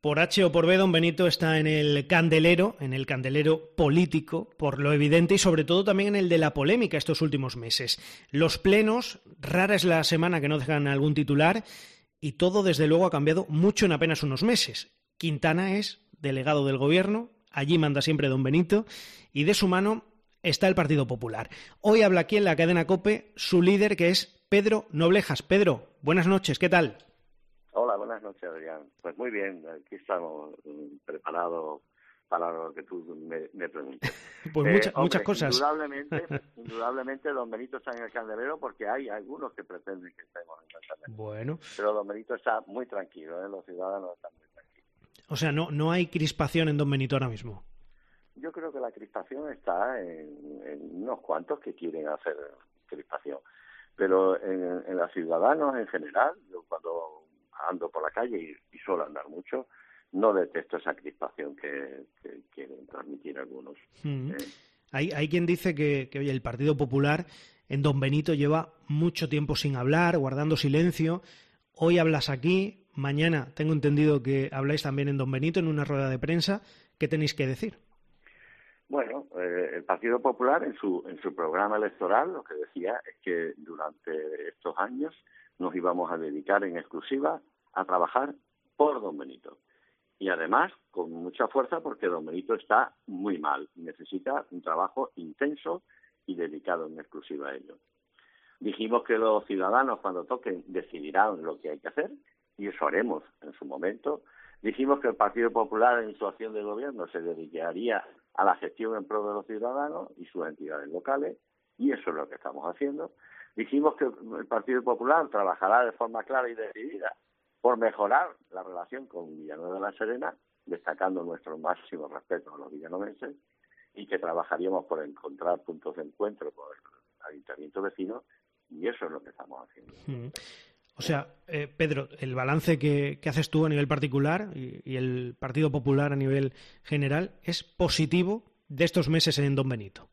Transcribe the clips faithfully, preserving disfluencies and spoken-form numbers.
Por H o por B, don Benito está en el candelero, en el candelero político, por lo evidente, y sobre todo también en el de la polémica estos últimos meses. Los plenos, rara es la semana que no dejan algún titular, y todo desde luego ha cambiado mucho en apenas unos meses. Quintana es delegado del gobierno, allí manda siempre don Benito, y de su mano está el Partido Popular. Hoy habla aquí en la cadena COPE su líder, que es Pedro Noblejas. Pedro, buenas noches, ¿qué tal? Hola, buenas noches, Adrián. Pues muy bien, aquí estamos preparados para lo que tú me, me preguntes. Pues eh, mucha, hombre, muchas cosas. Indudablemente, indudablemente don Benito está en el candelero porque hay algunos que pretenden que estemos en el candelero. Bueno. Pero don Benito está muy tranquilo, ¿eh? Los ciudadanos están muy tranquilos. O sea, no, no hay crispación en don Benito ahora mismo. Yo creo que la crispación está en, en unos cuantos que quieren hacer crispación. Pero en, en los ciudadanos en general, yo cuando ando por la calle y, y suelo andar mucho, no detesto esa crispación que, que quieren transmitir algunos. Mm. Eh. Hay, hay quien dice que, que oye, el Partido Popular en don Benito lleva mucho tiempo sin hablar, guardando silencio. Hoy hablas aquí, mañana tengo entendido que habláis también en don Benito en una rueda de prensa. ¿Qué tenéis que decir? Bueno, eh, el Partido Popular en su en su programa electoral lo que decía es que durante estos años nos íbamos a dedicar en exclusiva a trabajar por don Benito. Y además con mucha fuerza porque don Benito está muy mal y necesita un trabajo intenso y dedicado en exclusiva a ello. Dijimos que los ciudadanos cuando toquen decidirán lo que hay que hacer y eso haremos en su momento. Dijimos que el Partido Popular en su acción de gobierno se dedicaría a la gestión en pro de los ciudadanos y sus entidades locales y eso es lo que estamos haciendo. Dijimos que el Partido Popular trabajará de forma clara y decidida por mejorar la relación con Villanueva de la Serena, destacando nuestro máximo respeto a los villanovenses, y que trabajaríamos por encontrar puntos de encuentro con el ayuntamiento vecino, y eso es lo que estamos haciendo. Mm. O sea, eh, Pedro, el balance que, que haces tú a nivel particular y, y el Partido Popular a nivel general es positivo de estos meses en don Benito.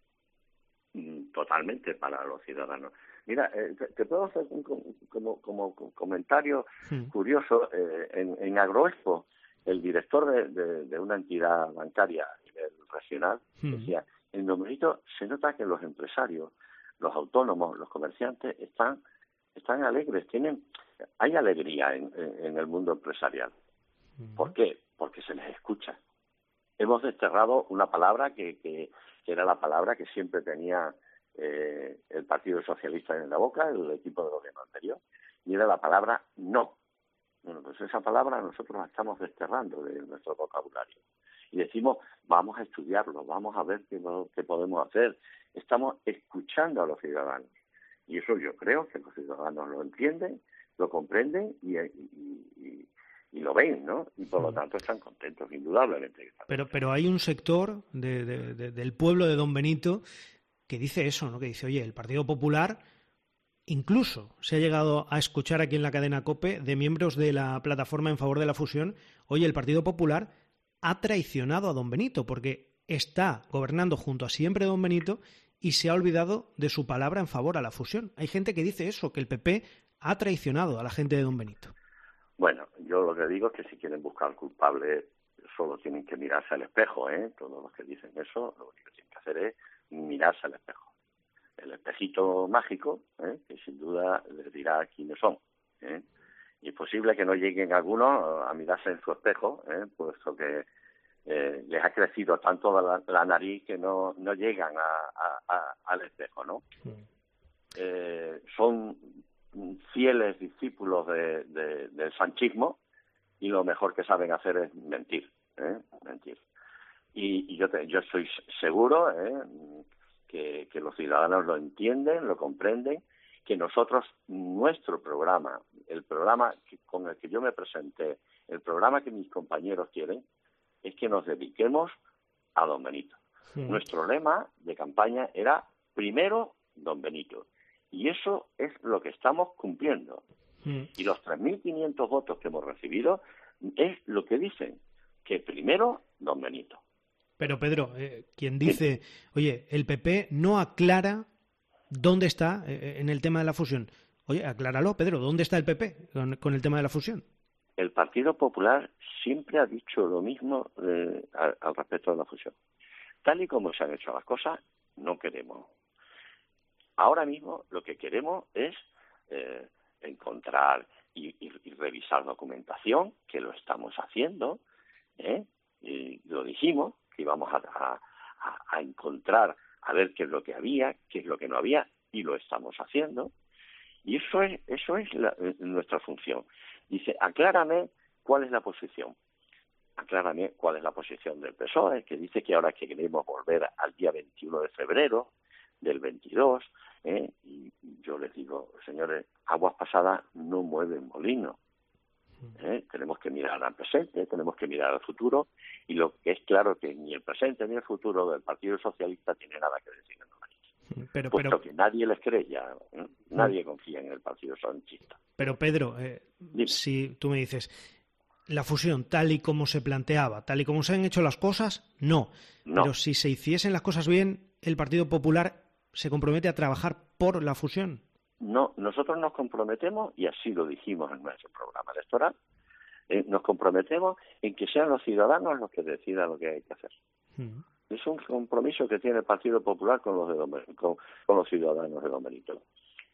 Totalmente para los ciudadanos. Mira, eh, te, te puedo hacer un como, como, como comentario sí. curioso. Eh, en, en Agroexpo, el director de, de, de una entidad bancaria a nivel regional sí. decía, en don Benito se nota que los empresarios, los autónomos, los comerciantes están están alegres, tienen hay alegría en, en, en el mundo empresarial. Uh-huh. ¿Por qué? Porque se les escucha. Hemos desterrado una palabra que, que, que era la palabra que siempre tenía eh, el Partido Socialista en la boca, el equipo de gobierno anterior, y era la palabra no. Bueno, pues esa palabra nosotros la estamos desterrando de nuestro vocabulario. Y decimos, vamos a estudiarlo, vamos a ver qué, qué podemos hacer. Estamos escuchando a los ciudadanos. Y eso yo creo que los ciudadanos lo entienden, lo comprenden y, y, y, y lo ven, ¿no? Y por lo tanto están contentos, indudablemente. Pero pero hay un sector de, de, de, del pueblo de don Benito que dice eso, ¿no? Que dice, oye, el Partido Popular incluso se ha llegado a escuchar aquí en la cadena COPE de miembros de la plataforma en favor de la fusión, oye, el Partido Popular ha traicionado a don Benito porque está gobernando junto a siempre don Benito y se ha olvidado de su palabra en favor a la fusión. Hay gente que dice eso, que el P P ha traicionado a la gente de don Benito. Bueno, yo lo que digo es que si quieren buscar culpables solo tienen que mirarse al espejo, ¿eh? Todos los que dicen eso, lo que tienen que hacer es mirarse al espejo. El espejito mágico, ¿eh? Que sin duda les dirá quiénes son, ¿eh? Y es posible que no lleguen algunos a mirarse en su espejo, ¿eh? Puesto que Eh, les ha crecido tanto la, la nariz que no, no llegan a, a, a, al espejo, ¿no? Sí. Eh, son fieles discípulos de, de, del sanchismo y lo mejor que saben hacer es mentir, ¿eh? Mentir. Y, y yo, te, yo estoy seguro ¿eh? que, que los ciudadanos lo entienden, lo comprenden, que nosotros, nuestro programa, el programa que, con el que yo me presenté, el programa que mis compañeros quieren, es que nos dediquemos a don Benito. Sí. Nuestro lema de campaña era primero don Benito. Y eso es lo que estamos cumpliendo. Sí. Y los tres mil quinientos votos que hemos recibido es lo que dicen, que primero don Benito. Pero Pedro, eh, quien dice, sí. oye, el P P no aclara dónde está eh, en el tema de la fusión. Oye, acláralo, Pedro, ¿dónde está el P P con, con el tema de la fusión? El Partido Popular siempre ha dicho lo mismo eh, al, al respecto de la fusión. Tal y como se han hecho las cosas, no queremos. Ahora mismo lo que queremos es eh, encontrar y, y, y revisar documentación, que lo estamos haciendo, ¿eh? Y lo dijimos, que íbamos a, a, a encontrar, a ver qué es lo que había, qué es lo que no había, y lo estamos haciendo. Y eso es, eso es la, nuestra función. Dice, aclárame cuál es la posición. Aclárame cuál es la posición del P S O E, que dice que ahora que queremos volver al día veintiuno de febrero del veintidós, ¿eh? Y yo les digo, señores, aguas pasadas no mueven molino. ¿Eh? Tenemos que mirar al presente, tenemos que mirar al futuro, y lo que es claro que ni el presente ni el futuro del Partido Socialista tiene nada que decir en el pero, puesto pero, que nadie les cree ya, ¿eh? Nadie confía en el Partido Sanchista. Pero Pedro, eh, si tú me dices, la fusión tal y como se planteaba, tal y como se han hecho las cosas, no. no. Pero si se hiciesen las cosas bien, ¿el Partido Popular se compromete a trabajar por la fusión? No, nosotros nos comprometemos, y así lo dijimos en nuestro programa electoral, eh, nos comprometemos en que sean los ciudadanos los que decidan lo que hay que hacer. Mm. Es un compromiso que tiene el Partido Popular con los, de Don, con, con los ciudadanos de Don Benito.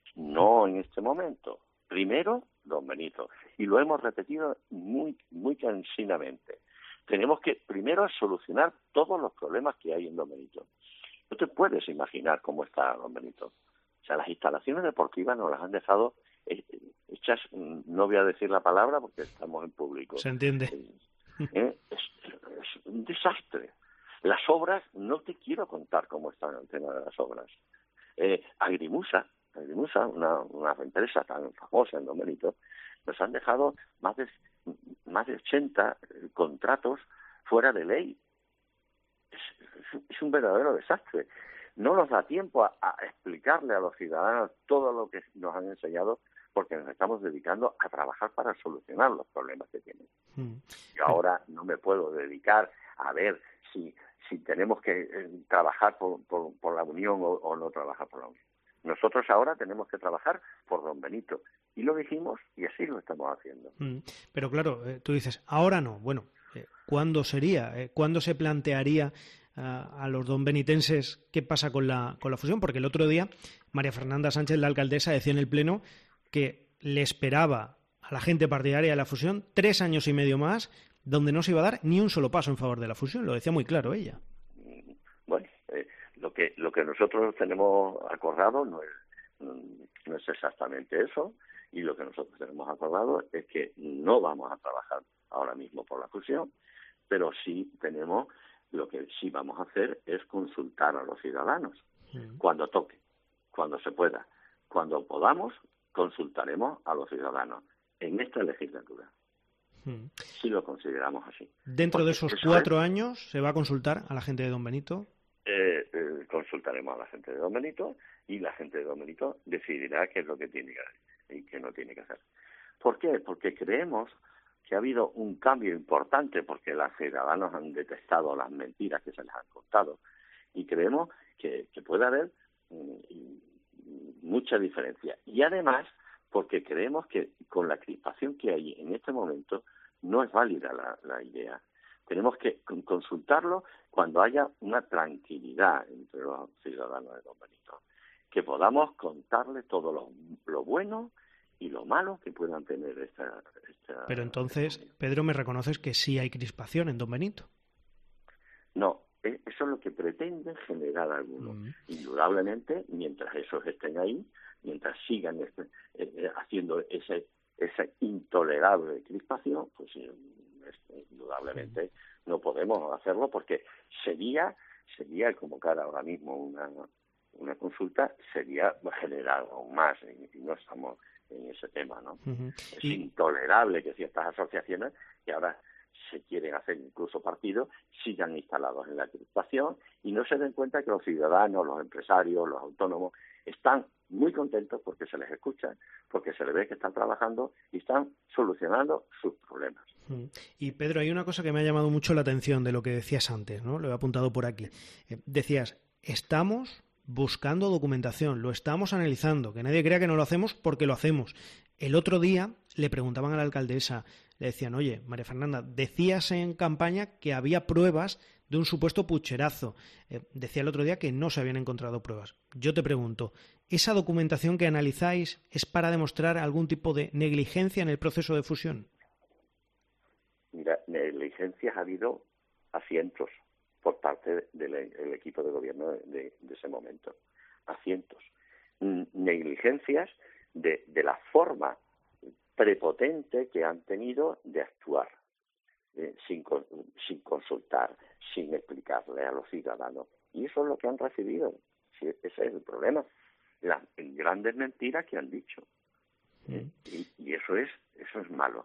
No en este momento. Primero, Don Benito. Y lo hemos repetido muy, muy cansinamente. Tenemos que primero solucionar todos los problemas que hay en Don Benito. No te puedes imaginar cómo está Don Benito. O sea, las instalaciones deportivas nos las han dejado hechas, no voy a decir la palabra porque estamos en público. Se entiende. ¿Eh? Es, es un desastre. Las obras, no te quiero contar cómo están el tema de las obras. Eh, Agrimusa, Agrimusa, una, una empresa tan famosa en Don Benito, nos han dejado más de, más de ochenta contratos fuera de ley. Es, es, es un verdadero desastre. No nos da tiempo a, a explicarle a los ciudadanos todo lo que nos han enseñado, porque nos estamos dedicando a trabajar para solucionar los problemas que tienen. Mm. Yo ahora no me puedo dedicar a ver si, si tenemos que eh, trabajar por, por, por la Unión o, o no trabajar por la Unión. Nosotros ahora tenemos que trabajar por Don Benito. Y lo dijimos y así lo estamos haciendo. Mm. Pero claro, eh, tú dices, ahora no. Bueno, eh, ¿cuándo sería? Eh, ¿Cuándo se plantearía a los donbenitenses qué pasa con la, con la fusión? Porque el otro día María Fernanda Sánchez, la alcaldesa, decía en el Pleno que le esperaba a la gente partidaria de la fusión tres años y medio más, donde no se iba a dar ni un solo paso en favor de la fusión. Lo decía muy claro ella. Bueno, eh, lo que lo que nosotros tenemos acordado no es, no es exactamente eso, y lo que nosotros tenemos acordado es que no vamos a trabajar ahora mismo por la fusión, pero sí tenemos... Lo que sí vamos a hacer es consultar a los ciudadanos. Mm. Cuando toque, cuando se pueda, cuando podamos, consultaremos a los ciudadanos en esta legislatura. Mm. Si lo consideramos así. ¿Dentro Porque de esos cuatro es, años se va a consultar a la gente de Don Benito? Eh, eh, consultaremos a la gente de Don Benito y la gente de Don Benito decidirá qué es lo que tiene que hacer y qué no tiene que hacer. ¿Por qué? Porque creemos que ha habido un cambio importante, porque los ciudadanos han detestado las mentiras que se les han contado, y creemos que, que puede haber mm, mucha diferencia. Y además, porque creemos que con la crispación que hay en este momento, no es válida la, la idea. Tenemos que consultarlo cuando haya una tranquilidad entre los ciudadanos de Don Benito, que podamos contarle todo lo, lo bueno y lo malo que puedan tener esta... esta Pero entonces, Pedro, ¿me reconoces que sí hay crispación en Don Benito? No, eso es lo que pretenden generar algunos. Mm. Indudablemente, mientras esos estén ahí, mientras sigan este, eh, haciendo ese, esa intolerable crispación, pues eh, indudablemente mm. no podemos hacerlo, porque sería, sería convocar ahora mismo una, una consulta, sería generar aún más, y, y no estamos en ese tema, ¿no? Uh-huh. Es y... intolerable que ciertas asociaciones que ahora se quieren hacer incluso partidos sigan instalados en la crispación y no se den cuenta que los ciudadanos, los empresarios, los autónomos están muy contentos porque se les escucha, porque se les ve que están trabajando y están solucionando sus problemas. Uh-huh. Y Pedro, hay una cosa que me ha llamado mucho la atención de lo que decías antes, ¿no? Lo he apuntado por aquí. Eh, decías, estamos buscando documentación, lo estamos analizando, que nadie crea que no lo hacemos porque lo hacemos. El otro día le preguntaban a la alcaldesa, le decían, oye, María Fernanda, decías en campaña que había pruebas de un supuesto pucherazo. Eh, decía el otro día que no se habían encontrado pruebas. Yo te pregunto, ¿esa documentación que analizáis es para demostrar algún tipo de negligencia en el proceso de fusión? Mira, negligencias ha habido a cientos por parte del, del equipo de gobierno de, de, de ese momento. A cientos. Negligencias de, de la forma prepotente que han tenido de actuar, eh, sin, sin consultar, sin explicarle a los ciudadanos. Y eso es lo que han recibido. Sí, ese es el problema. Las grandes mentiras que han dicho. Eh, y, y eso es eso es malo.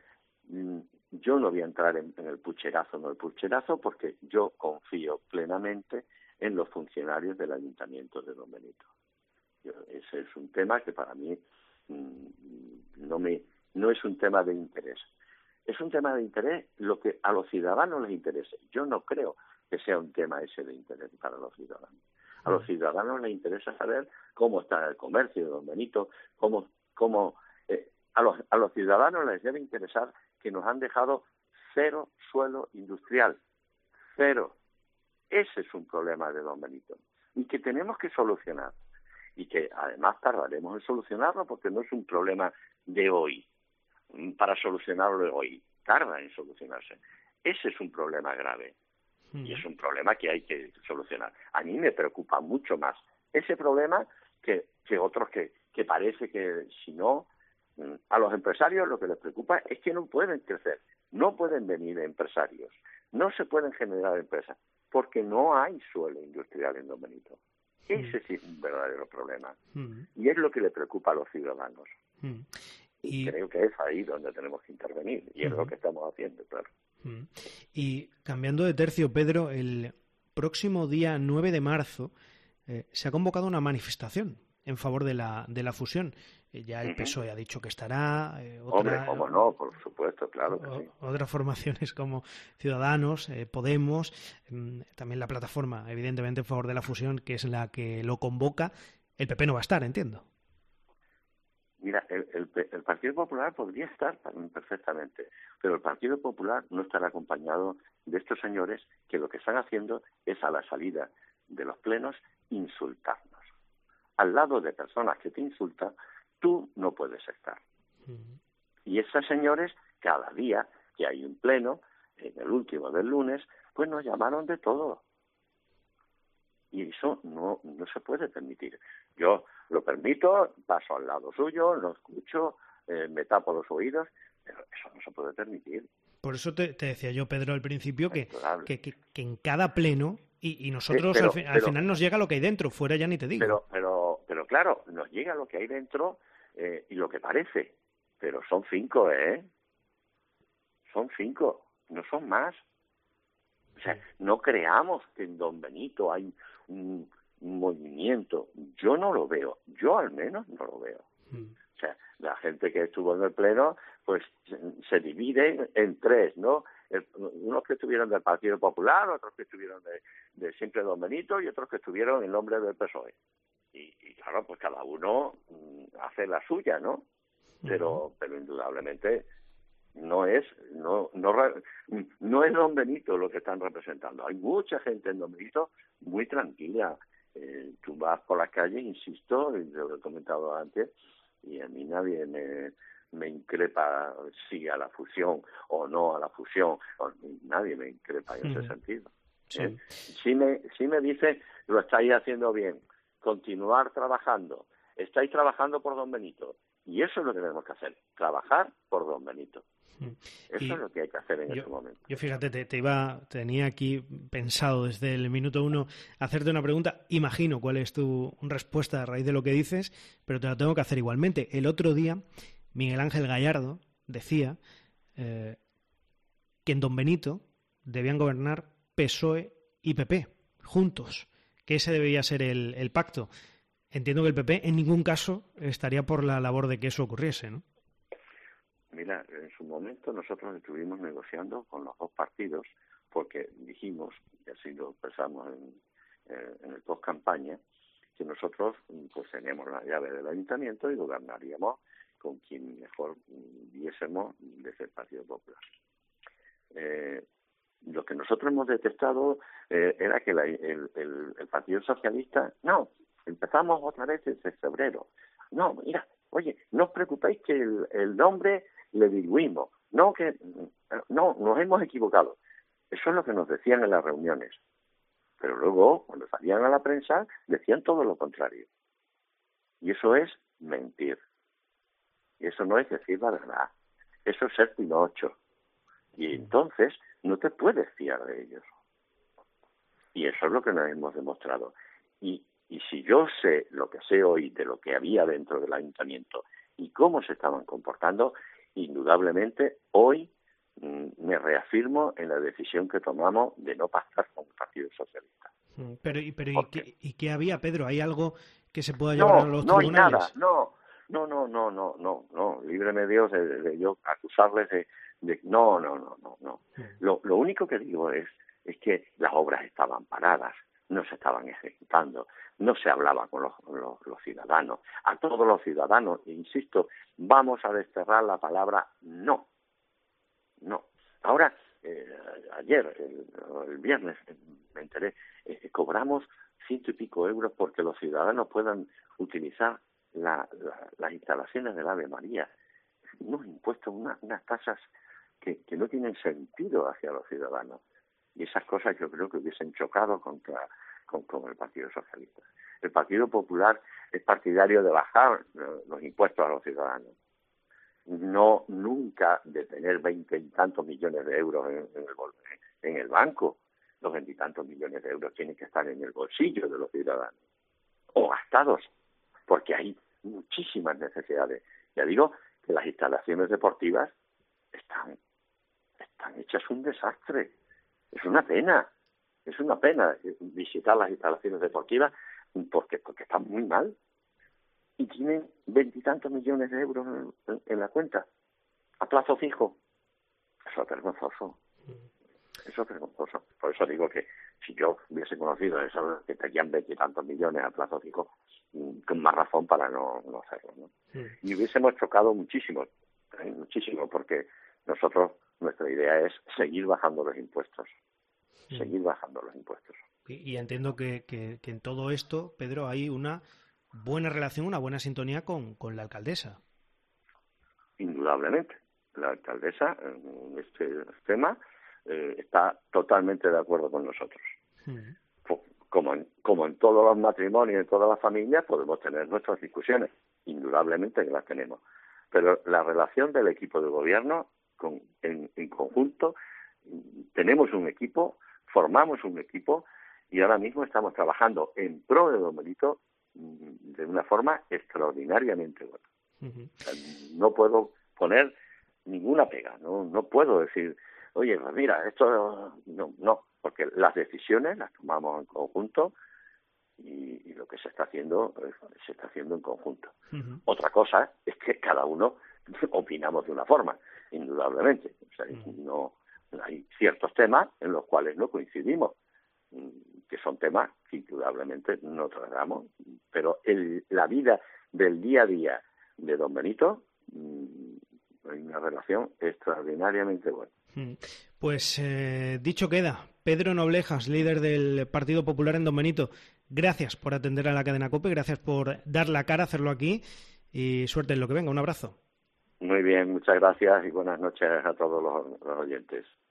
Yo no voy a entrar en, en el pucherazo o no el pucherazo porque yo confío plenamente en los funcionarios del Ayuntamiento de Don Benito. Yo, ese es un tema que para mí mmm, no me no es un tema de interés. Es un tema de interés lo que a los ciudadanos les interese. Yo no creo que sea un tema ese de interés para los ciudadanos. A los ciudadanos les interesa saber cómo está el comercio de Don Benito, cómo cómo eh, a los a los ciudadanos les debe interesar que nos han dejado cero suelo industrial, cero. Ese es un problema de Don Benito y que tenemos que solucionar y que además tardaremos en solucionarlo porque no es un problema de hoy, para solucionarlo hoy, tarda en solucionarse. Ese es un problema grave y es un problema que hay que solucionar. A mí me preocupa mucho más ese problema que, que otros que, que parece que si no, a los empresarios lo que les preocupa es que no pueden crecer, no pueden venir empresarios, no se pueden generar empresas, porque no hay suelo industrial en Don Benito. Ese sí es un verdadero problema. Mm. Y es lo que le preocupa a los ciudadanos. Mm. Y, y creo que es ahí donde tenemos que intervenir, y es mm. lo que estamos haciendo, claro. Mm. Y cambiando de tercio, Pedro, el próximo día nueve de marzo eh, se ha convocado una manifestación en favor de la, de la fusión. Ya el P S O E ha dicho que estará. Eh, otra, Hombre, cómo no, por supuesto, claro que sí. Otras formaciones como Ciudadanos, eh, Podemos, eh, también la plataforma, evidentemente, en favor de la fusión, que es la que lo convoca. El P P no va a estar, entiendo. Mira, el, el, el Partido Popular podría estar perfectamente, pero el Partido Popular no estará acompañado de estos señores que lo que están haciendo es a la salida de los plenos insultarnos. Al lado de personas que te insultan, tú no puedes estar. Uh-huh. Y esos señores, cada día que hay un pleno, en el último del lunes, pues nos llamaron de todo. Y eso no, no se puede permitir. Yo lo permito, paso al lado suyo, lo escucho, eh, me tapo los oídos, pero eso no se puede permitir. Por eso te, te decía yo, Pedro, al principio, que, que, que, que en cada pleno, y, y nosotros sí, pero, al, fi- pero, al final nos llega lo que hay dentro, fuera ya ni te digo. Pero, pero, pero claro, nos llega lo que hay dentro eh, y lo que parece, pero son cinco, ¿eh? Son cinco, no son más. O sea, no creamos que en Don Benito hay un, un movimiento. Yo no lo veo, yo al menos no lo veo. Mm. O sea, la gente que estuvo en el pleno, pues se, se divide en tres, ¿no? El, unos que estuvieron del Partido Popular, otros que estuvieron de, de siempre Don Benito y otros que estuvieron en nombre del P S O E. Y, y claro, pues cada uno mm, hace la suya, ¿no? Pero, uh-huh. pero indudablemente no es no no no es Don Benito lo que están representando. Hay mucha gente en Don Benito muy tranquila. Eh, tú vas por las calles, insisto, lo he comentado antes, y a mí nadie me, me increpa sí a la fusión o no a la fusión, o, nadie me increpa en uh-huh. ese sentido. Sí. ¿Eh? Sí me, sí me dice, lo estáis haciendo bien, continuar trabajando, estáis trabajando por Don Benito, y eso es lo que tenemos que hacer, trabajar por Don Benito. Eso y es lo que hay que hacer en yo, este momento. Yo fíjate, te, te iba, tenía aquí pensado desde el minuto uno hacerte una pregunta. Imagino cuál es tu respuesta a raíz de lo que dices, pero te la tengo que hacer igualmente. El otro día, Miguel Ángel Gallardo decía eh, que en Don Benito debían gobernar P S O E y P P juntos, que ese debía ser el, el pacto. Entiendo que el P P en ningún caso estaría por la labor de que eso ocurriese, ¿no? Mira, en su momento nosotros estuvimos negociando con los dos partidos porque dijimos, y así lo expresamos en, eh, en el post-campaña, que nosotros pues tenemos la llave del ayuntamiento y gobernaríamos con quien mejor viésemos desde el Partido Popular. Eh, lo que nosotros hemos detectado eh, era que la, el, el, el Partido Socialista, no, empezamos otra vez desde febrero. No, mira, oye, no os preocupéis que el, el nombre le diluimos, no, que no, nos hemos equivocado. Eso es lo que nos decían en las reuniones. Pero luego, cuando salían a la prensa, decían todo lo contrario. Y eso es mentir. Y eso no es decir la verdad. Eso es ser pinocho. Y entonces no te puedes fiar de ellos. Y eso es lo que nos hemos demostrado. Y, y si yo sé lo que sé hoy de lo que había dentro del ayuntamiento y cómo se estaban comportando, indudablemente hoy mmm, me reafirmo en la decisión que tomamos de no pactar con el Partido Socialista. Pero, pero ¿y, qué, ¿y qué había, Pedro? ¿Hay algo que se pueda llevar no, a los no tribunales? No, hay nada, no. No, no, no, no, no, no, líbreme Dios de, de, de yo acusarles de, de... No, no, no, no, no. Sí. Lo, lo único que digo es, es que las obras estaban paradas, no se estaban ejecutando, no se hablaba con los, los, los ciudadanos. A todos los ciudadanos, insisto, vamos a desterrar la palabra no. No. Ahora, eh, ayer, el, el viernes, me enteré, eh, cobramos ciento y pico euros porque los ciudadanos puedan utilizar La, la, las instalaciones del Ave María, unos impuestos, una, unas tasas que, que no tienen sentido hacia los ciudadanos. Y esas cosas yo creo que hubiesen chocado contra con, con el Partido Socialista. El Partido Popular es partidario de bajar los impuestos a los ciudadanos. No nunca de tener veinte y tantos millones de euros en, en, el, en el banco. Los veintitantos millones de euros tienen que estar en el bolsillo de los ciudadanos. O gastados. Porque hay muchísimas necesidades. Ya digo que las instalaciones deportivas están, están hechas un desastre. Es una pena, es una pena visitar las instalaciones deportivas porque, porque están muy mal. Y tienen veintitantos millones de euros en, en, en la cuenta, a plazo fijo. Eso es vergonzoso. Eso es vergonzoso. Por eso digo que si yo hubiese conocido eso, que tenían veintitantos millones a plazo fijo, con más razón para no, no hacerlo, ¿no? Sí. Y hubiésemos chocado muchísimo, ¿eh? muchísimo, porque nosotros, nuestra idea es seguir bajando los impuestos, sí. seguir bajando los impuestos. Y, y entiendo que, que, que en todo esto, Pedro, hay una buena relación, una buena sintonía con, con la alcaldesa. Indudablemente. La alcaldesa, en este tema, eh, está totalmente de acuerdo con nosotros. Sí. Como en, como en todos los matrimonios, en todas las familias, podemos tener nuestras discusiones. Indudablemente que las tenemos. Pero la relación del equipo de gobierno, con, en, en conjunto, tenemos un equipo, formamos un equipo y ahora mismo estamos trabajando en pro de Don Benito de una forma extraordinariamente buena. Uh-huh. O sea, no puedo poner ninguna pega, no, no puedo decir, oye, pues mira, esto no, no. Porque las decisiones las tomamos en conjunto y, y lo que se está haciendo se está haciendo en conjunto. Uh-huh. Otra cosa es que cada uno opinamos de una forma, indudablemente. O sea, uh-huh. no hay ciertos temas en los cuales no coincidimos, que son temas que indudablemente no tratamos, pero el, la vida del día a día de Don Benito hay una relación extraordinariamente buena. Pues eh, dicho queda. Pedro Noblejas, líder del Partido Popular en Don Benito, gracias por atender a la cadena COPE, gracias por dar la cara, hacerlo aquí y suerte en lo que venga. Un abrazo. Muy bien, muchas gracias y buenas noches a todos los, los oyentes.